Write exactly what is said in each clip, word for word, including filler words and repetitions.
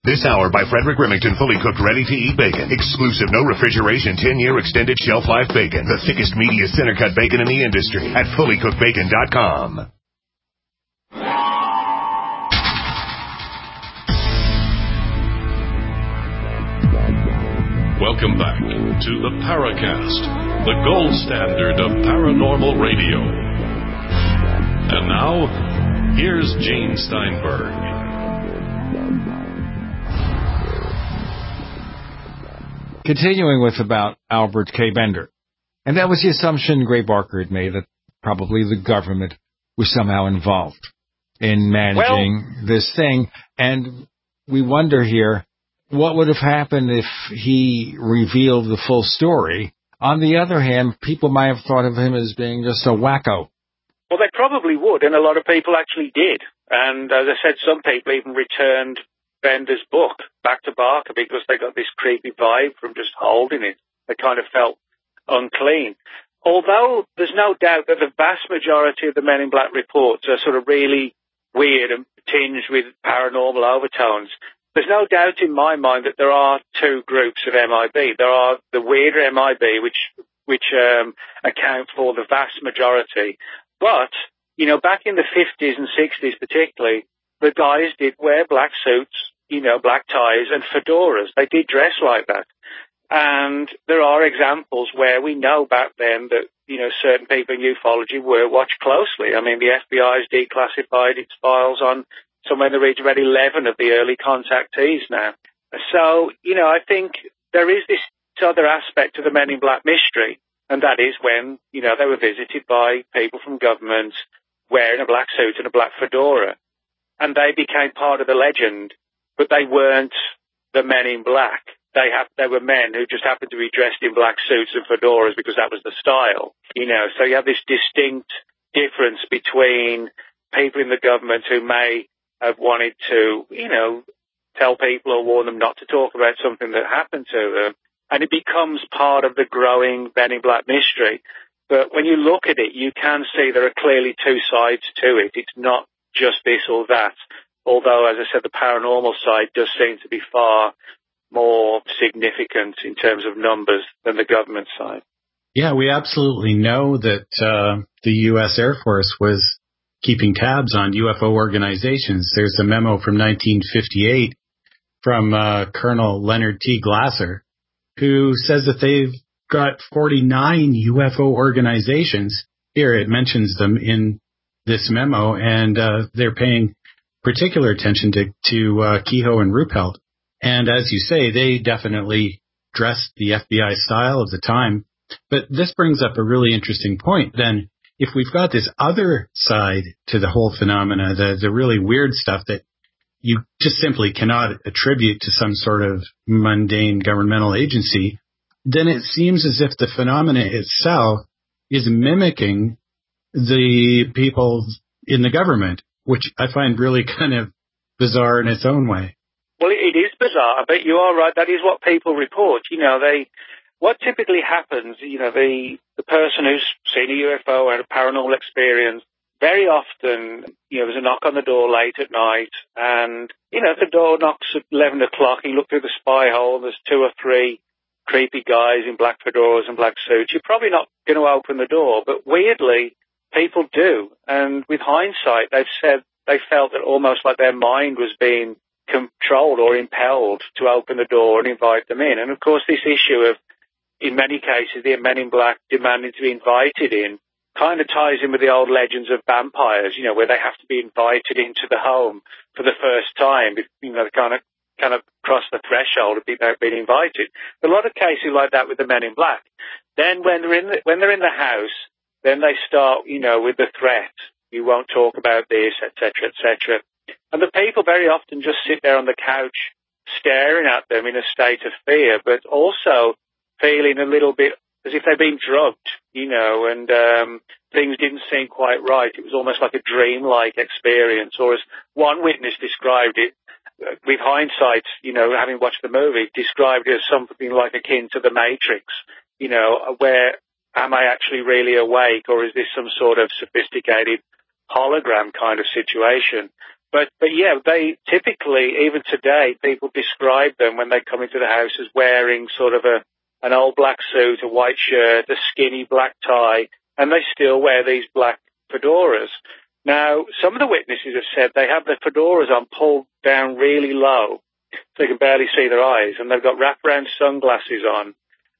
This hour by Frederick Remington, fully cooked, ready-to-eat bacon. Exclusive, no refrigeration, ten-year extended shelf life bacon. The thickest, meatiest, center-cut bacon in the industry at fully cooked bacon dot com. Welcome back to the Paracast, the gold standard of paranormal radio. And now, here's Gene Steinberg. Continuing with about Albert K. Bender. And that was the assumption Gray Barker had made, that probably the government was somehow involved in managing well, this thing. And we wonder here, what would have happened if he revealed the full story? On the other hand, people might have thought of him as being just a wacko. Well, they probably would, and a lot of people actually did. And as I said, some people even returned Bender's book back to Barker because they got this creepy vibe from just holding it. They kind of felt unclean. Although there's no doubt that the vast majority of the Men in Black reports are sort of really weird and tinged with paranormal overtones, there's no doubt in my mind that there are two groups of M I B. There are the weirder M I B, which which um, account for the vast majority. But, you know, back in the fifties and sixties particularly, the guys did wear black suits, you know, black ties and fedoras. They did dress like that. And there are examples where we know back then that, you know, certain people in ufology were watched closely. I mean, the F B I has declassified its files on somewhere in the region of about eleven of the early contactees now. So, you know, I think there is this other aspect to the Men in Black mystery, and that is when, you know, they were visited by people from government wearing a black suit and a black fedora, and they became part of the legend, but they weren't the Men in Black. They have, they were men who just happened to be dressed in black suits and fedoras because that was the style, you know. So you have this distinct difference between people in the government who may have wanted to, you know, tell people or warn them not to talk about something that happened to them. And it becomes part of the growing Men in Black mystery. But when you look at it, you can see there are clearly two sides to it. It's not just this or that. Although, as I said, the paranormal side does seem to be far more significant in terms of numbers than the government side. Yeah, we absolutely know that uh, the U S Air Force was keeping tabs on U F O organizations. There's a memo from nineteen fifty-eight from uh, Colonel Leonard T. Glasser, who says that they've got forty-nine U F O organizations. Here it mentions them in this memo, and uh, they're paying particular attention to, to uh, Keyhoe and Ruppelt. And as you say, they definitely dressed the F B I style of the time. But this brings up a really interesting point then. If we've got this other side to the whole phenomena, the, the really weird stuff that you just simply cannot attribute to some sort of mundane governmental agency, then it seems as if the phenomena itself is mimicking the people in the government, which I find really kind of bizarre in its own way. Well, it is bizarre, but you are right. That is what people report. You know, they, what typically happens, you know, the, the person who's seen a U F O and a paranormal experience, very often, you know, there's a knock on the door late at night, and, you know, if the door knocks at eleven o'clock, and you look through the spy hole, there's two or three creepy guys in black fedoras and black suits, you're probably not going to open the door. But weirdly, people do. And with hindsight, they've said they felt that almost like their mind was being controlled or impelled to open the door and invite them in. And of course, this issue of, in many cases, the Men in Black demanding to be invited in kind of ties in with the old legends of vampires, you know, where they have to be invited into the home for the first time, you know, they kind of kind of cross the threshold of being, being invited. A lot of cases like that with the Men in Black. Then when they're in the, when they're in the house, then they start, you know, with the threat. You won't talk about this, et cetera, et cetera. And the people very often just sit there on the couch staring at them in a state of fear, but also feeling a little bit as if they've been drugged, you know, and um, things didn't seem quite right. It was almost like a dreamlike experience, or as one witness described it, with hindsight, you know, having watched the movie, described it as something like akin to The Matrix, you know, where am I actually really awake, or is this some sort of sophisticated hologram kind of situation? But, but yeah, they typically, even today, people describe them when they come into the house as wearing sort of a, an old black suit, a white shirt, a skinny black tie, and they still wear these black fedoras. Now, some of the witnesses have said they have their fedoras on pulled down really low, so you can barely see their eyes, and they've got wraparound sunglasses on,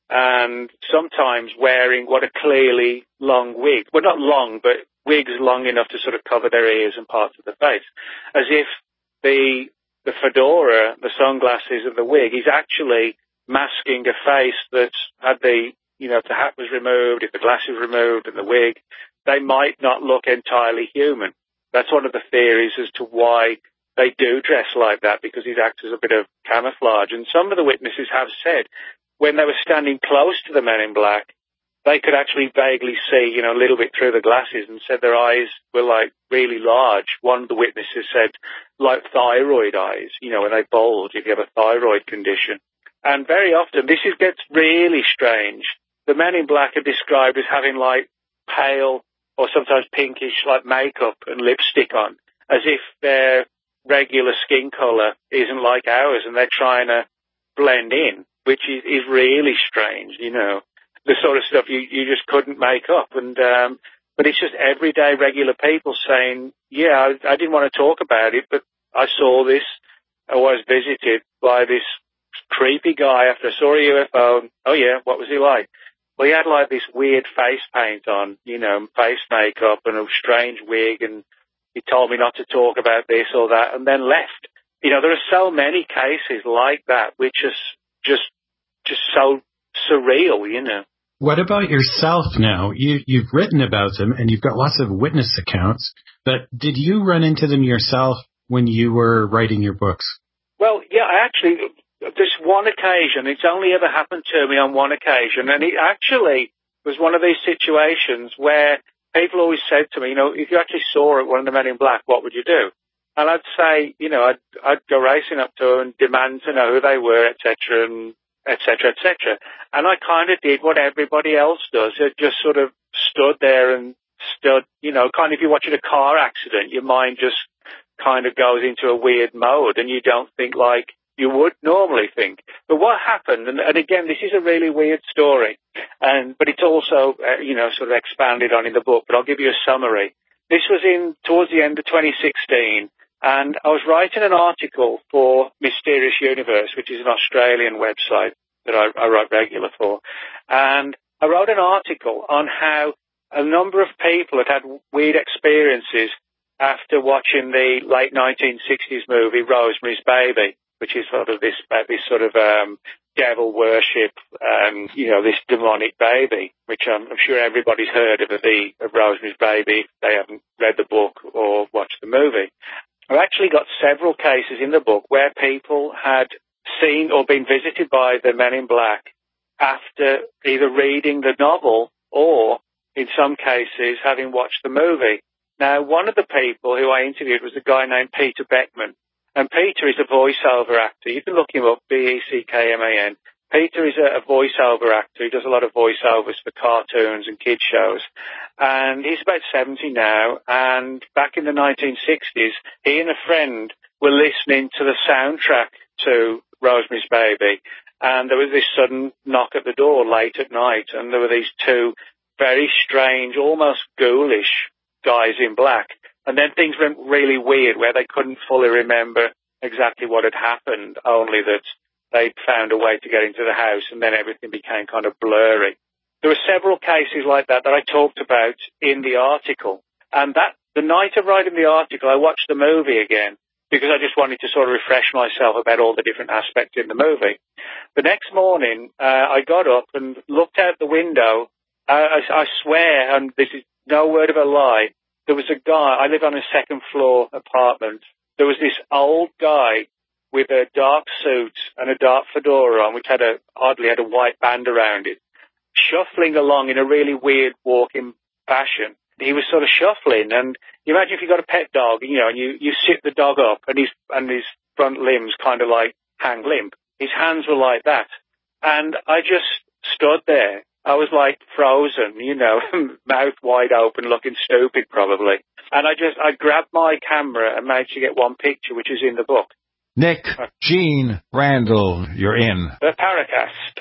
and sometimes wearing what are clearly long wigs. Well, not long, but wigs long enough to sort of cover their ears and parts of the face, as if the the fedora, the sunglasses and the wig is actually masking a face that's had the, you know, if the hat was removed, if the glasses were removed and the wig, they might not look entirely human. That's one of the theories as to why they do dress like that, because it acts as a bit of camouflage. And some of the witnesses have said when they were standing close to the men in black, they could actually vaguely see, you know, a little bit through the glasses, and said their eyes were like really large. One of the witnesses said like thyroid eyes, you know, when they bulge if you have a thyroid condition. And very often this is, gets really strange. The men in black are described as having like pale or sometimes pinkish like makeup and lipstick on, as if their regular skin color isn't like ours and they're trying to blend in, which is, is really strange, you know. The sort of stuff you, you just couldn't make up. And um, but it's just everyday regular people saying, yeah, I, I didn't want to talk about it, but I saw this. I was visited by this creepy guy after I saw a U F O. Oh, yeah, what was he like? Well, he had like this weird face paint on, you know, face makeup and a strange wig, and he told me not to talk about this or that, and then left. You know, there are so many cases like that, which is just, just so surreal, you know. What about yourself now? You, you've written about them and you've got lots of witness accounts, but did you run into them yourself when you were writing your books? Well, yeah, I actually, this one occasion, it's only ever happened to me on one occasion, and it actually was one of these situations where people always said to me, you know, if you actually saw it, one of the men in black, what would you do? And I'd say, you know, I'd, I'd go racing up to them and demand to know who they were, et cetera, and et cetera, et cetera. And I kind of did what everybody else does. It just sort of stood there and stood, you know, kind of if you're watching a car accident, your mind just kind of goes into a weird mode and you don't think like you would normally think. But what happened, and, and again, this is a really weird story, and but it's also, uh, you know, sort of expanded on in the book, but I'll give you a summary. This was in towards the end of twenty sixteen, and I was writing an article for Mysterious Universe, which is an Australian website that I, I write regular for. And I wrote an article on how a number of people had had weird experiences after watching the late nineteen sixties movie Rosemary's Baby, which is sort of this, this sort of um, devil worship, um, you know, this demonic baby, which I'm, I'm sure everybody's heard of, the of Rosemary's Baby if they haven't read the book or watched the movie. I've actually got several cases in the book where people had seen or been visited by the Men in Black after either reading the novel or, in some cases, having watched the movie. Now, one of the people who I interviewed was a guy named Peter Beckman. And Peter is a voiceover actor. You can look him up, B E C K M A N. Peter is a, a voiceover actor. He does a lot of voiceovers for cartoons and kids shows. And he's about seventy now. And back in the nineteen sixties, he and a friend were listening to the soundtrack to Rosemary's Baby. And there was this sudden knock at the door late at night. And there were these two very strange, almost ghoulish guys in black. And then things went really weird where they couldn't fully remember exactly what had happened, only that they'd found a way to get into the house, and then everything became kind of blurry. There were several cases like that that I talked about in the article. And that the night of writing the article, I watched the movie again because I just wanted to sort of refresh myself about all the different aspects in the movie. The next morning, uh, I got up and looked out the window. Uh, I, I swear, and this is no word of a lie, there was a guy, I live on a second floor apartment. There was this old guy with a dark suit and a dark fedora on, which had a, oddly had a white band around it, shuffling along in a really weird walking fashion. He was sort of shuffling, and you imagine if you got a pet dog, you know, and you, you sit the dog up and his, and his front limbs kind of like hang limp. His hands were like that. And I just stood there I was like frozen, you know, mouth wide open, looking stupid probably. And I just, I grabbed my camera and managed to get one picture, which is in the book. Nick, Gene, Randall, you're in. The Paracast.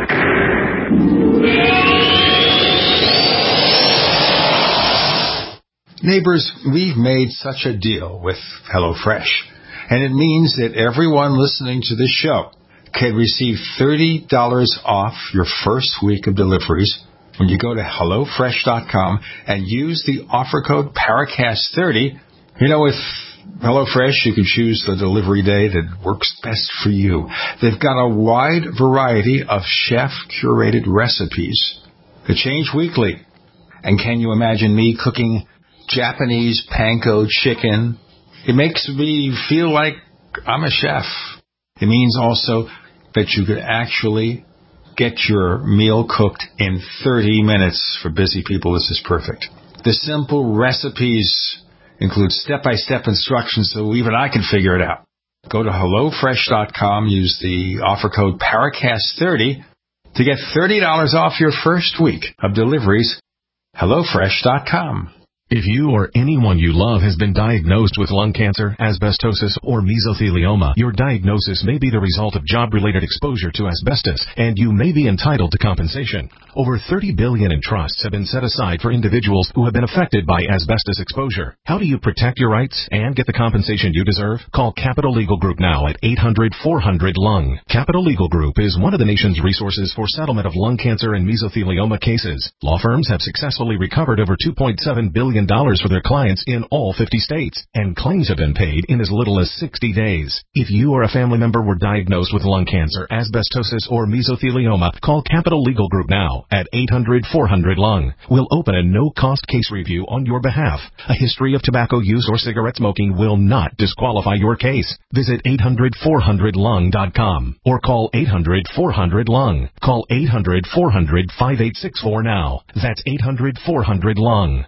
Neighbors, we've made such a deal with HelloFresh, and it means that everyone listening to this show can receive thirty dollars off your first week of deliveries when you go to hello fresh dot com and use the offer code Paracast thirty. You know, with HelloFresh, you can choose the delivery day that works best for you. They've got a wide variety of chef-curated recipes that change weekly. And can you imagine me cooking Japanese panko chicken? It makes me feel like I'm a chef. It means also that you could actually get your meal cooked in thirty minutes. For busy people, this is perfect. The simple recipes include step-by-step instructions so even I can figure it out. Go to hello fresh dot com, use the offer code Paracast thirty to get thirty dollars off your first week of deliveries. hello fresh dot com. If you or anyone you love has been diagnosed with lung cancer, asbestosis, or mesothelioma, your diagnosis may be the result of job-related exposure to asbestos, and you may be entitled to compensation. Over thirty billion dollars in trusts have been set aside for individuals who have been affected by asbestos exposure. How do you protect your rights and get the compensation you deserve? Call Capital Legal Group now at eight hundred four hundred lung. Capital Legal Group is one of the nation's resources for settlement of lung cancer and mesothelioma cases. Law firms have successfully recovered over two point seven billion dollars for their clients in all fifty states, and claims have been paid in as little as sixty days. If you or a family member were diagnosed with lung cancer, asbestosis, or mesothelioma, call Capital Legal Group now at eight hundred four hundred lung. We'll open a no-cost case review on your behalf. A history of tobacco use or cigarette smoking will not disqualify your case. Visit eight hundred four hundred lung dot com or call eight hundred four hundred lung. Call eight hundred four hundred five eight six four now. That's eight hundred four hundred lung.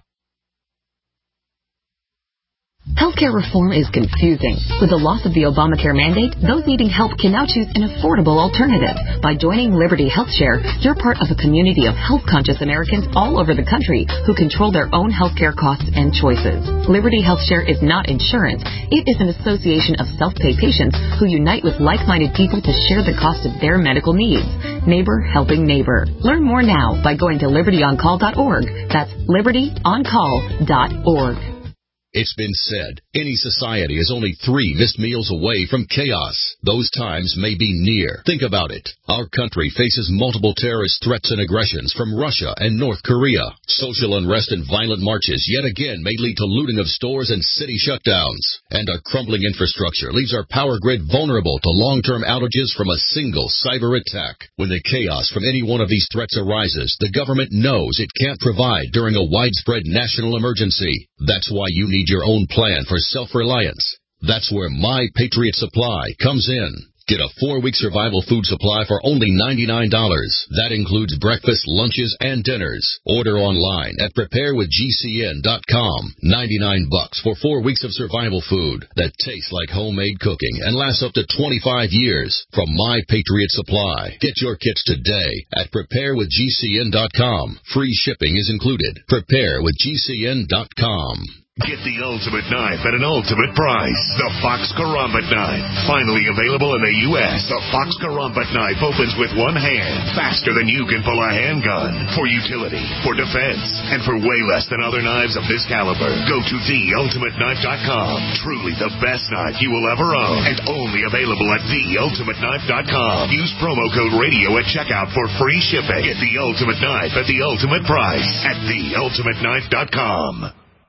Healthcare reform is confusing. With the loss of the Obamacare mandate, those needing help can now choose an affordable alternative. By joining Liberty HealthShare, you're part of a community of health-conscious Americans all over the country who control their own healthcare costs and choices. Liberty HealthShare is not insurance. It is an association of self-pay patients who unite with like-minded people to share the cost of their medical needs. Neighbor helping neighbor. Learn more now by going to liberty on call dot org. That's liberty on call dot org. It's been said, any society is only three missed meals away from chaos. Those times may be near. Think about it. Our country faces multiple terrorist threats and aggressions from Russia and North Korea. Social unrest and violent marches yet again may lead to looting of stores and city shutdowns. And our crumbling infrastructure leaves our power grid vulnerable to long-term outages from a single cyber attack. When the chaos from any one of these threats arises, the government knows it can't provide during a widespread national emergency. That's why you need your own plan for self-reliance. That's where My Patriot Supply comes in. Get a four-week survival food supply for only ninety-nine dollars. That includes breakfast, lunches, and dinners. Order online at prepare with G C N dot com. ninety-nine bucks for four weeks of survival food that tastes like homemade cooking and lasts up to twenty-five years from My Patriot Supply. Get your kits today at prepare with G C N dot com. Free shipping is included. prepare with G C N dot com. Get the ultimate knife at an ultimate price. The Fox Karambit Knife. Finally available in the U S The Fox Karambit Knife opens with one hand, faster than you can pull a handgun. For utility, for defense, and for way less than other knives of this caliber. Go to the ultimate knife dot com. Truly the best knife you will ever own. And only available at the ultimate knife dot com. Use promo code radio at checkout for free shipping. Get the ultimate knife at the ultimate price at the ultimate knife dot com.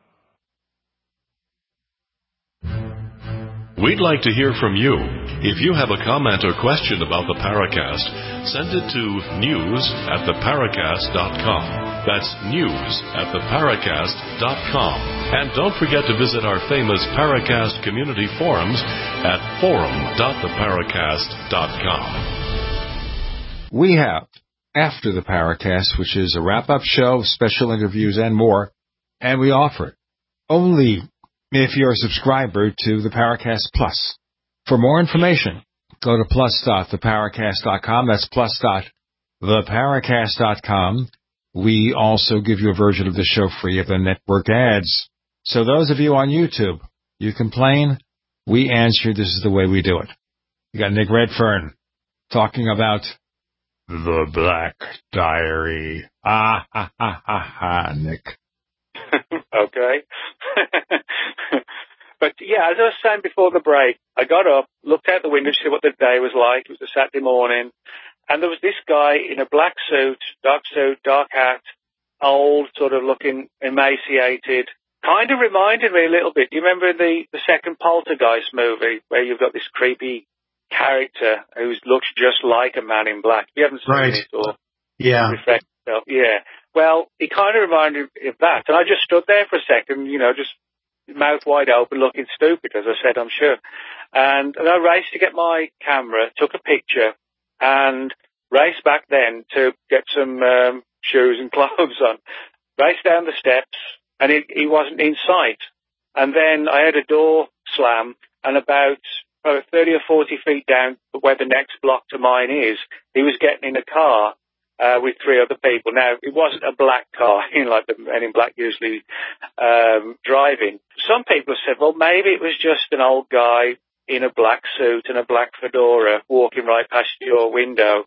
We'd like to hear from you. If you have a comment or question about the Paracast, send it to news at the paracast dot com. That's news at the paracast dot com. And don't forget to visit our famous Paracast community forums at forum dot the paracast dot com. We have After the Paracast, which is a wrap-up show, special interviews, and more, and we offer it only if you're a subscriber to the Paracast Plus. For more information, go to plus dot the paracast dot com. That's plus dot the paracast dot com. We also give you a version of the show free of the network ads. So those of you on YouTube, you complain, we answer. This is the way we do it. You got Nick Redfern talking about the Black Diary. Ah, ha, ha, ha, ha, Nick. Okay. But, yeah, as I was saying before the break, I got up, looked out the window to see what the day was like. It was a Saturday morning. And there was this guy in a black suit, dark suit, dark hat, old, sort of looking emaciated. Kind of reminded me a little bit. Do you remember the, the second Poltergeist movie where you've got this creepy character who looks just like a man in black? You haven't seen right. it or yeah. reflect yourself. Yeah. Well, he kind of reminded me of that. And I just stood there for a second, you know, just mouth wide open, looking stupid, as I said, I'm sure. And, and I raced to get my camera, took a picture, and raced back then to get some um, shoes and clothes on. Raced down the steps, and he, he wasn't in sight. And then I had a door slam, and about uh, thirty or forty feet down where the next block to mine is, he was getting in a car uh, with three other people. Now, it wasn't a black car, you know, like the men in black usually um, driving. Some people said, well, maybe it was just an old guy in a black suit and a black fedora walking right past your window,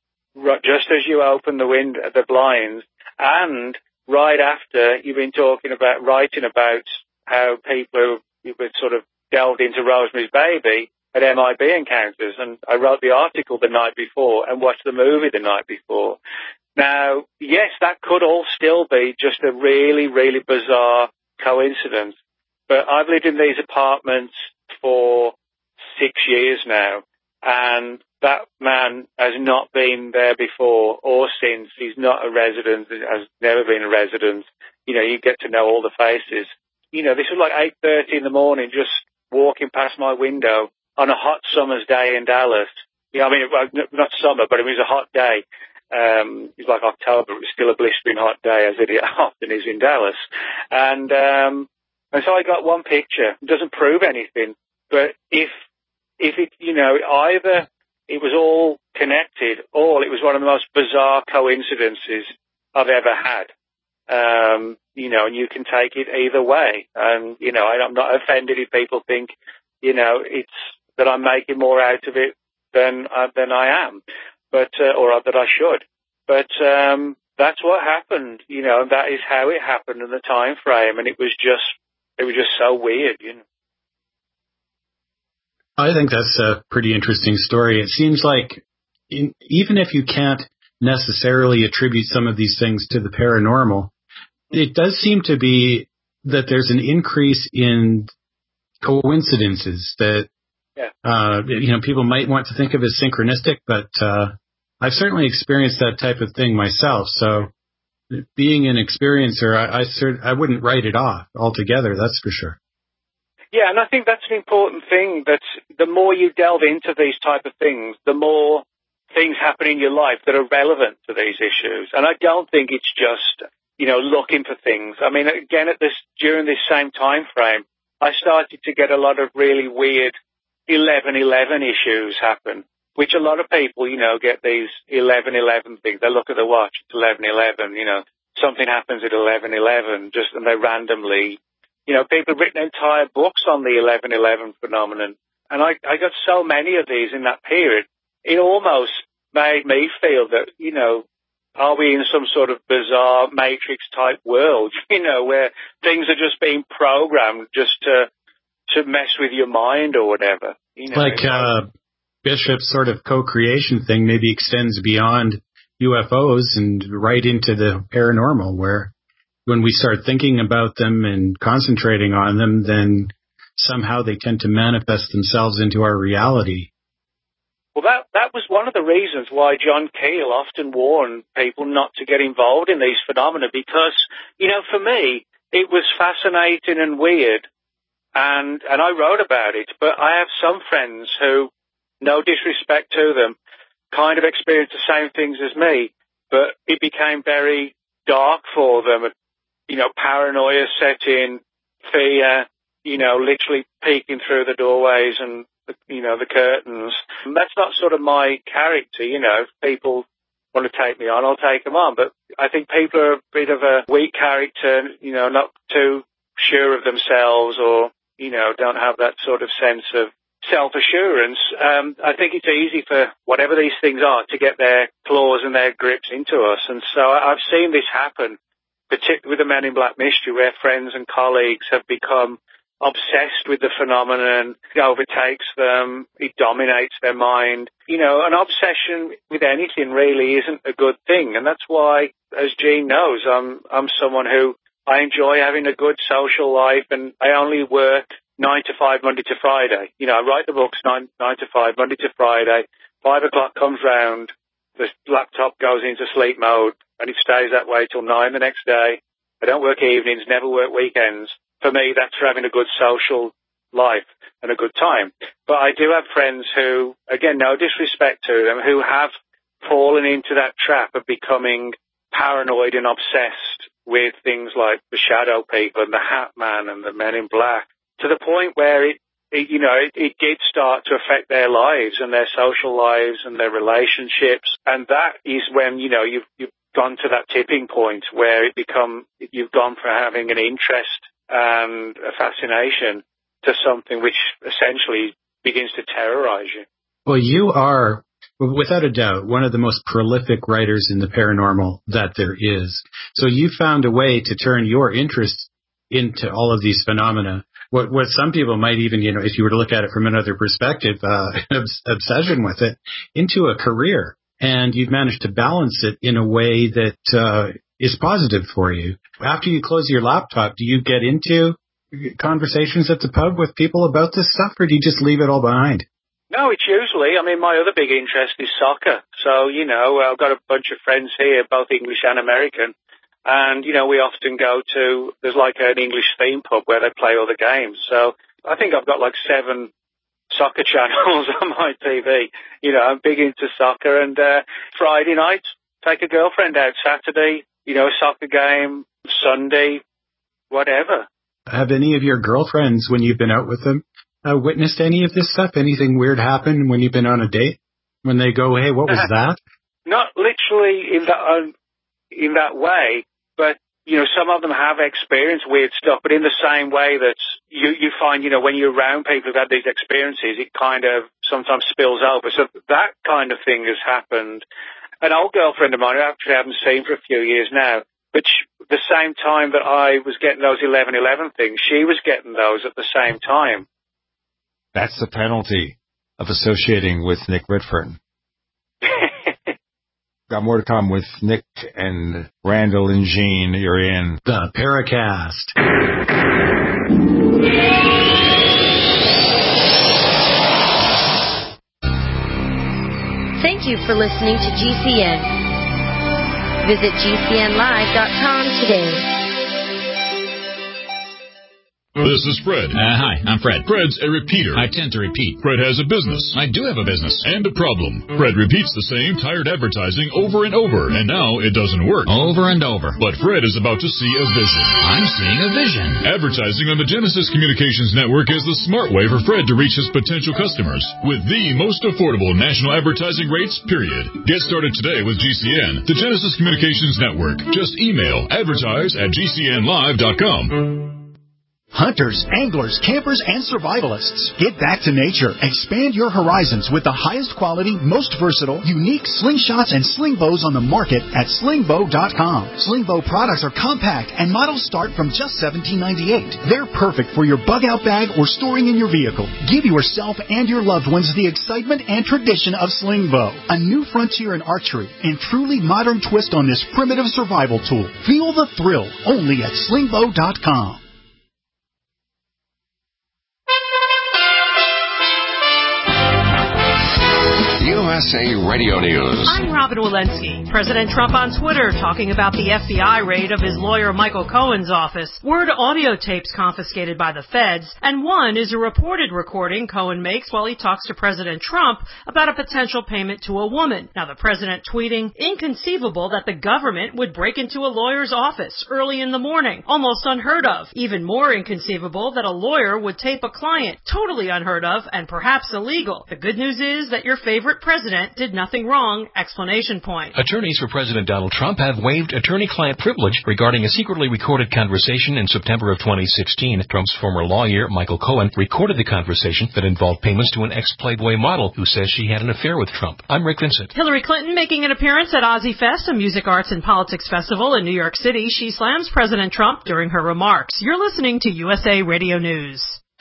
just as you open the window, the blinds, and right after you've been talking about, writing about how people who sort of delved into Rosemary's Baby at M I B encounters, and I wrote the article the night before and watched the movie the night before. Now, yes, that could all still be just a really, really bizarre coincidence, but I've lived in these apartments for six years now, and that man has not been there before or since. He's not a resident, has never been a resident. You know, you get to know all the faces. You know, this was like eight thirty in the morning, just walking past my window on a hot summer's day in Dallas. You know, I mean, not summer, but it was a hot day. Um, it was like October. It was still a blistering hot day, as it often is in Dallas. And, um, and so I got one picture. It doesn't prove anything, but if If it, you know, either it was all connected or it was one of the most bizarre coincidences I've ever had. Um, you know, and you can take it either way. And, you know, I'm not offended if people think, you know, it's that I'm making more out of it than, uh, than I am, but, uh, or that I should. But, um, that's what happened, you know, and that is how it happened in the time frame. And it was just, it was just so weird, you know. I think that's a pretty interesting story. It seems like in, even if you can't necessarily attribute some of these things to the paranormal, it does seem to be that there's an increase in coincidences that, yeah. uh, you know, people might want to think of as synchronistic, but uh, I've certainly experienced that type of thing myself. So being an experiencer, I, I, cert- I wouldn't write it off altogether, that's for sure. Yeah, and I think that's an important thing, that the more you delve into these type of things, the more things happen in your life that are relevant to these issues. And I don't think it's just, you know, looking for things. I mean, again, at this, during this same time frame, I started to get a lot of really weird eleven eleven issues happen, which a lot of people, you know, get these eleven eleven things. They look at the watch, it's eleven eleven, you know, something happens at eleven eleven, just, and they randomly, you know, people have written entire books on the eleven eleven phenomenon. And I, I got so many of these in that period, it almost made me feel that, you know, are we in some sort of bizarre Matrix-type world, you know, where things are just being programmed just to to mess with your mind or whatever? You know, like uh, Bishop's sort of co-creation thing maybe extends beyond U F Os and right into the paranormal, where when we start thinking about them and concentrating on them, then somehow they tend to manifest themselves into our reality. Well, that that was one of the reasons why John Keel often warned people not to get involved in these phenomena, because, you know, for me, it was fascinating and weird, and and I wrote about it, but I have some friends who, no disrespect to them, kind of experienced the same things as me, but it became very dark for them. You know, paranoia set in, fear, you know, literally peeking through the doorways and, you know, the curtains. And that's not sort of my character, you know. People want to take me on, I'll take them on. But I think people are a bit of a weak character, you know, not too sure of themselves or, you know, don't have that sort of sense of self-assurance. Um, I think it's easy for whatever these things are to get their claws and their grips into us. And so I've seen this happen, particularly with the Men in Black mystery, where friends and colleagues have become obsessed with the phenomenon. It overtakes them. It dominates their mind. You know, an obsession with anything really isn't a good thing. And that's why, as Gene knows, I'm, I'm someone who I enjoy having a good social life, and I only work nine to five, Monday to Friday. You know, I write the books nine, nine to five, Monday to Friday. Five o'clock comes round, the laptop goes into sleep mode, and it stays that way till nine the next day. I don't work evenings, never work weekends. For me, that's for having a good social life and a good time. But I do have friends who, again, no disrespect to them, who have fallen into that trap of becoming paranoid and obsessed with things like the shadow people and the Hat Man and the Men in Black, to the point where it, it you know, it, it did start to affect their lives and their social lives and their relationships. And that is when, you know, you've, you've gone to that tipping point where it become, you've gone from having an interest and a fascination to something which essentially begins to terrorize you. Well, you are, without a doubt, one of the most prolific writers in the paranormal that there is. So you found a way to turn your interest into all of these phenomena. What, what some people might even, you know, if you were to look at it from another perspective, uh, obsession with it, into a career. And you've managed to balance it in a way that uh, is positive for you. After you close your laptop, do you get into conversations at the pub with people about this stuff, or do you just leave it all behind? No, it's usually, I mean, my other big interest is soccer. So, you know, I've got a bunch of friends here, both English and American. And, you know, we often go to, there's like an English theme pub where they play all the games. So I think I've got like seven soccer channels on my T V. You know, I'm big into soccer. And uh, Friday night, take a girlfriend out. Saturday, you know, a soccer game. Sunday, whatever. Have any of your girlfriends, when you've been out with them, uh, witnessed any of this stuff? Anything weird happen when you've been on a date? When they go, hey, what was that? Not literally in that, uh, in that way, but, you know, some of them have experienced weird stuff, but in the same way that you, you find, you know, when you're around people who've had these experiences, it kind of sometimes spills over. So that kind of thing has happened. An old girlfriend of mine, who I actually haven't seen for a few years now, but she, the same time that I was getting those eleven eleven things, she was getting those at the same time. That's the penalty of associating with Nick Whitford. Got more to come with Nick and Randall and Gene. You're in the Paracast. Thank you for listening to G C N. Visit G C N live dot com today. This is Fred. Uh, hi, I'm Fred. Fred's a repeater. I tend to repeat. Fred has a business. I do have a business. And a problem. Fred repeats the same tired advertising over and over, and now it doesn't work. Over and over. But Fred is about to see a vision. I'm seeing a vision. Advertising on the Genesis Communications Network is the smart way for Fred to reach his potential customers with the most affordable national advertising rates, period. Get started today with G C N, the Genesis Communications Network. Just email advertise at G C N live dot com. Hunters, anglers, campers, and survivalists. Get back to nature. Expand your horizons with the highest quality, most versatile, unique slingshots and sling bows on the market at sling bow dot com. Sling bow products are compact and models start from just seventeen ninety-eight. They're perfect for your bug-out bag or storing in your vehicle. Give yourself and your loved ones the excitement and tradition of sling bow. A new frontier in archery and truly modern twist on this primitive survival tool. Feel the thrill only at sling bow dot com. U S A Radio News. I'm Robin Walensky. President Trump on Twitter talking about the F B I raid of his lawyer Michael Cohen's office. Word audio tapes confiscated by the feds, and one is a reported recording Cohen makes while he talks to President Trump about a potential payment to a woman. Now the president tweeting, inconceivable that the government would break into a lawyer's office early in the morning. Almost unheard of. Even more inconceivable that a lawyer would tape a client. Totally unheard of and perhaps illegal. The good news is that your favorite president president did nothing wrong, explanation point. Attorneys for President Donald Trump have waived attorney-client privilege regarding a secretly recorded conversation in September of twenty sixteen. Trump's former lawyer, Michael Cohen, recorded the conversation that involved payments to an ex-Playboy model who says she had an affair with Trump. I'm Rick Vincent. Hillary Clinton making an appearance at Ozzy Fest, a music, arts, and politics festival in New York City. She slams President Trump during her remarks. You're listening to U S A Radio News.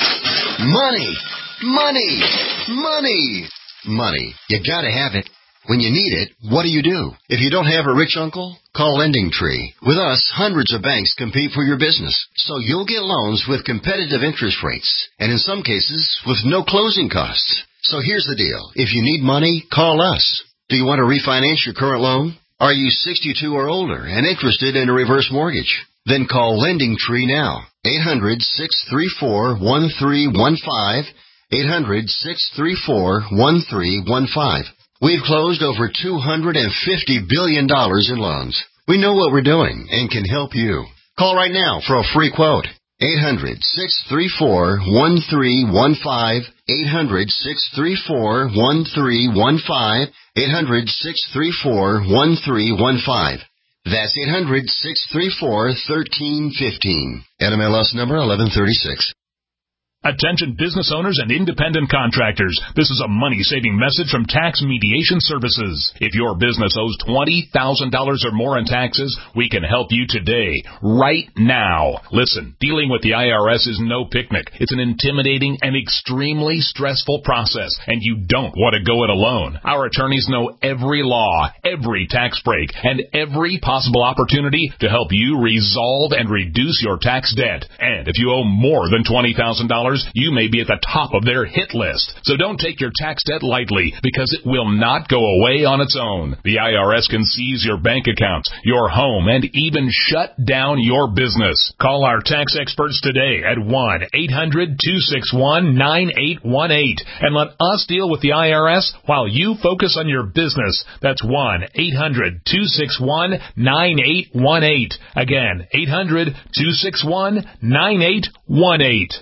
Money! Money! Money! Money. You gotta have it. When you need it, what do you do? If you don't have a rich uncle, call Lending Tree. With us, hundreds of banks compete for your business, so you'll get loans with competitive interest rates, and in some cases, with no closing costs. So here's the deal. If you need money, call us. Do you want to refinance your current loan? Are you sixty-two or older and interested in a reverse mortgage? Then call Lending Tree now. eight hundred, six three four, one three one five. eight hundred, six three four, one three one five. We've closed over two hundred fifty billion dollars in loans. We know what we're doing and can help you. Call right now for a free quote. eight hundred, six three four, one three one five. eight hundred, six three four, one three one five. eight hundred, six three four, one three one five. That's eight hundred, six three four, one three one five. N M L S number eleven thirty-six. Attention business owners and independent contractors. This is a money-saving message from Tax Mediation Services. If your business owes twenty thousand dollars or more in taxes, we can help you today, right now. Listen, dealing with the I R S is no picnic. It's an intimidating and extremely stressful process, and you don't want to go it alone. Our attorneys know every law, every tax break, and every possible opportunity to help you resolve and reduce your tax debt. And if you owe more than twenty thousand dollars, you may be at the top of their hit list. So don't take your tax debt lightly, because it will not go away on its own. The I R S can seize your bank accounts, your home, and even shut down your business. Call our tax experts today at one eight hundred, two six one, nine eight one eight and let us deal with the I R S while you focus on your business. That's one eight hundred, two six one, nine eight one eight. Again, eight hundred, two six one, nine eight one eight.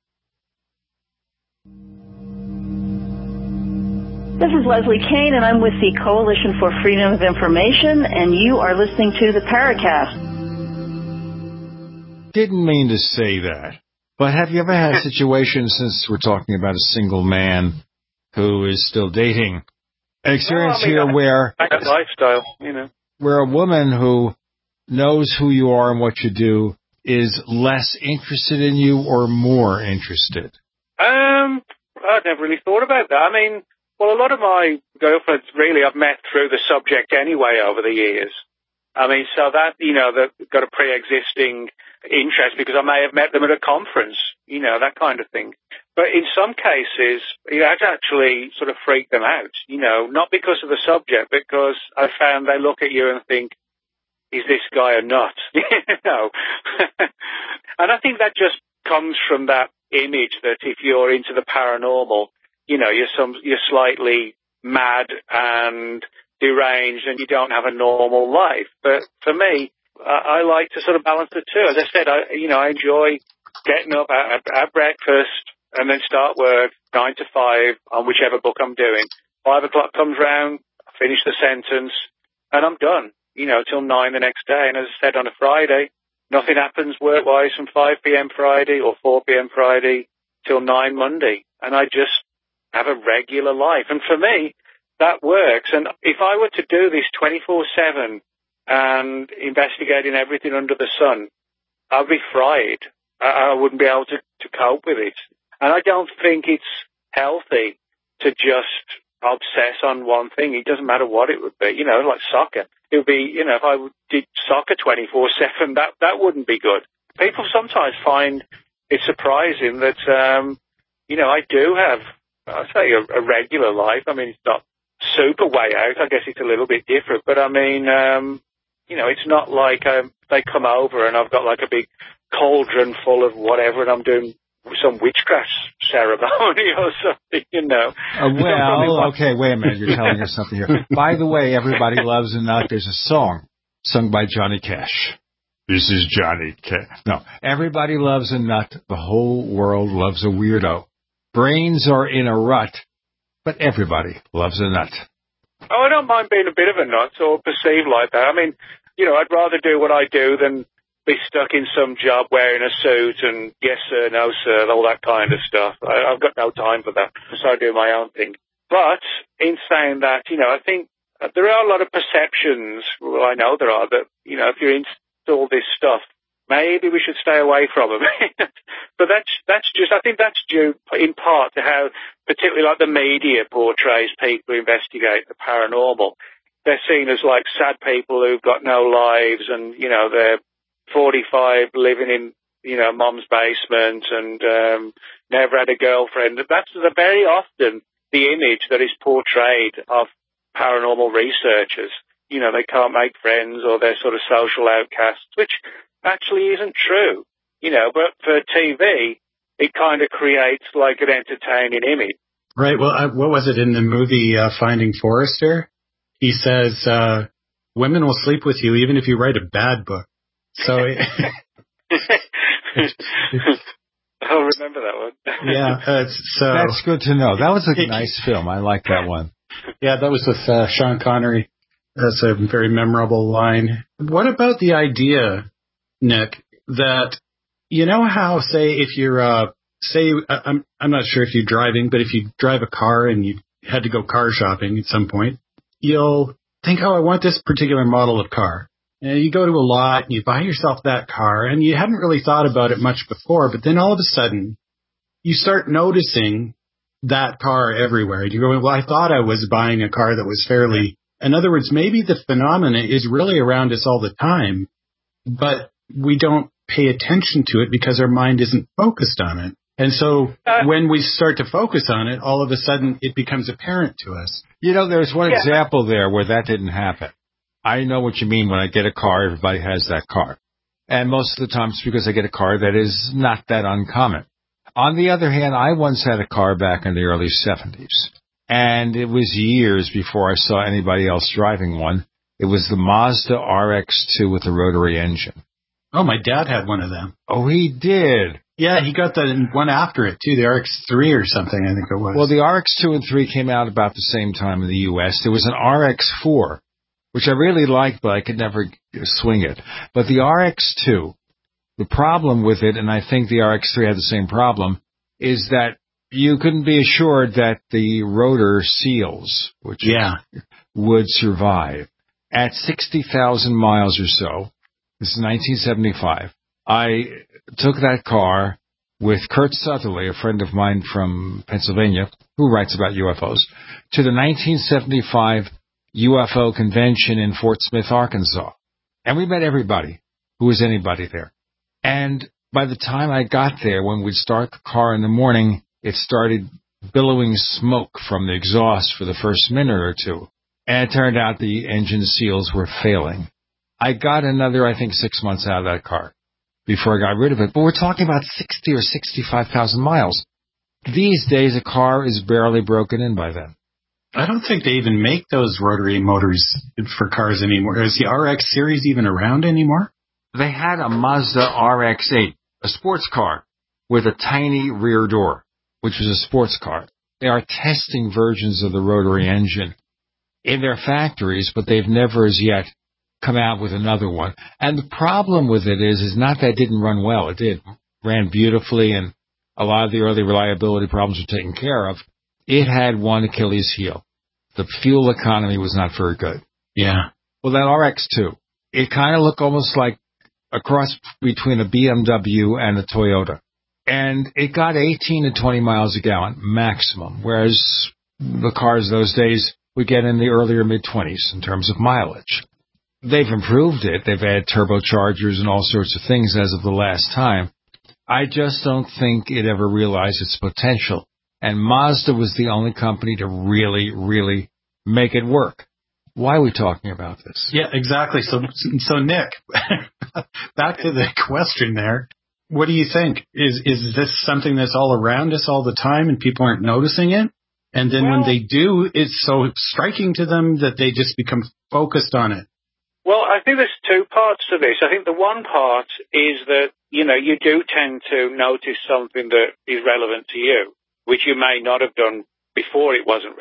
This is Leslie Kane, and I'm with the Coalition for Freedom of Information, and you are listening to the Paracast. Didn't mean to say that, but have you ever had a situation, since we're talking about a single man who is still dating, experience well, I mean, here I, where... That lifestyle, you know. Where a woman who knows who you are and what you do is less interested in you or more interested? Um, I'd never really thought about that. I mean... Well, a lot of my girlfriends, really, I've met through the subject anyway over the years. I mean, so that, you know, they've got a pre-existing interest because I may have met them at a conference, you know, that kind of thing. But in some cases, you know, I'd actually sort of freak them out, you know, not because of the subject, because I found they look at you and think, is this guy a nut? You know? And I think that just comes from that image that if you're into the paranormal, you know, you're some, you're slightly mad and deranged and you don't have a normal life. But for me, I, I like to sort of balance the two. As I said, I, you know, I enjoy getting up at, at breakfast and then start work nine to five on whichever book I'm doing. Five o'clock comes round, I finish the sentence and I'm done, you know, till nine the next day. And as I said, on a Friday, nothing happens work-wise from five p.m. Friday or four p.m. Friday till nine Monday. And I just have a regular life. And for me, that works. And if I were to do this twenty-four seven and investigating everything under the sun, I'd be fried. I, I wouldn't be able to, to cope with it. And I don't think it's healthy to just obsess on one thing. It doesn't matter what it would be. You know, like soccer. It would be, you know, if I did soccer twenty-four seven, that, that wouldn't be good. People sometimes find it surprising that, um, you know, I do have, I'd say a, a regular life. I mean, it's not super way out. I guess it's a little bit different. But, I mean, um, you know, it's not like um, they come over and I've got like a big cauldron full of whatever and I'm doing some witchcraft ceremony or something, you know. Uh, well, okay, wait a minute. You're telling us something here. By the way, Everybody Loves a Nut. There's a song sung by Johnny Cash. This is Johnny Cash. No, everybody loves a nut. The whole world loves a weirdo. Brains are in a rut, but everybody loves a nut. Oh, I don't mind being a bit of a nut or perceived like that. I mean, you know, I'd rather do what I do than be stuck in some job wearing a suit and yes sir, no sir, all that kind of stuff. I, I've got no time for that, so I do my own thing. But in saying that, you know, I think there are a lot of perceptions, well, I know there are, that, you know, if you install this stuff, maybe we should stay away from them. But that's that's just, I think that's due in part to how, particularly like the media portrays people who investigate the paranormal. They're seen as like sad people who've got no lives and, you know, they're forty-five living in, you know, mom's basement and um, never had a girlfriend. That's very often the image that is portrayed of paranormal researchers. You know, they can't make friends or they're sort of social outcasts, which actually isn't true. You know, but for T V, it kind of creates like an entertaining image. Right. Well, uh, what was it in the movie uh, Finding Forrester? He says, uh, women will sleep with you even if you write a bad book. So it, I'll remember that one. Yeah, uh, so that's good to know. That was a nice film. I like that one. Yeah, that was with uh, Sean Connery. That's a very memorable line. What about the idea, Nick, that you know how, say, if you're, uh, say, I'm I'm not sure if you're driving, but if you drive a car and you had to go car shopping at some point, you'll think, oh, I want this particular model of car. And you go to a lot and you buy yourself that car and you hadn't really thought about it much before, but then all of a sudden you start noticing that car everywhere. And you're going, well, I thought I was buying a car that was fairly, in other words, maybe the phenomena is really around us all the time, but we don't pay attention to it because our mind isn't focused on it. And so uh, when we start to focus on it, all of a sudden it becomes apparent to us. You know, there's one yeah. example there where that didn't happen. I know what you mean when I get a car, everybody has that car. And most of the time it's because I get a car that is not that uncommon. On the other hand, I once had a car back in the early seventies. And it was years before I saw anybody else driving one. It was the Mazda R X two with the rotary engine. Oh, my dad had one of them. Oh, he did? Yeah, he got the one after it, too, the R X three or something, I think it was. Well, the R X two and three came out about the same time in the U S. There was an R X four, which I really liked, but I could never swing it. But the R X two, the problem with it, and I think the R X three had the same problem, is that you couldn't be assured that the rotor seals, which yeah. would survive. At sixty thousand miles or so, this is nineteen seventy-five, I took that car with Kurt Sutherley, a friend of mine from Pennsylvania, who writes about U F Os, to the nineteen seventy-five U F O convention in Fort Smith, Arkansas. And we met everybody who was anybody there. And by the time I got there, when we'd start the car in the morning, it started billowing smoke from the exhaust for the first minute or two. And it turned out the engine seals were failing. I got another, I think, six months out of that car before I got rid of it. But we're talking about sixty or sixty-five thousand miles. These days, a car is barely broken in by then. I don't think they even make those rotary motors for cars anymore. Is the R X series even around anymore? They had a Mazda R X eight, a sports car, with a tiny rear door, which was a sports car. They are testing versions of the rotary engine in their factories, but they've never as yet come out with another one. And the problem with it is, is not that it didn't run well. It did. Ran beautifully, and a lot of the early reliability problems were taken care of. It had one Achilles heel. The fuel economy was not very good. Yeah. Well, that R X two, it kind of looked almost like a cross between a B M W and a Toyota. And it got eighteen to twenty miles a gallon maximum, whereas the cars those days would get in the earlier mid-twenties in terms of mileage. They've improved it. They've added turbochargers and all sorts of things as of the last time. I just don't think it ever realized its potential. And Mazda was the only company to really, really make it work. Why are we talking about this? Yeah, exactly. So, so Nick, back to the question there. What do you think? Is is this something that's all around us all the time and people aren't noticing it? And then well, when they do, it's so striking to them that they just become focused on it. Well, I think there's two parts to this. I think the one part is that, you know, you do tend to notice something that is relevant to you, which you may not have done before it wasn't relevant.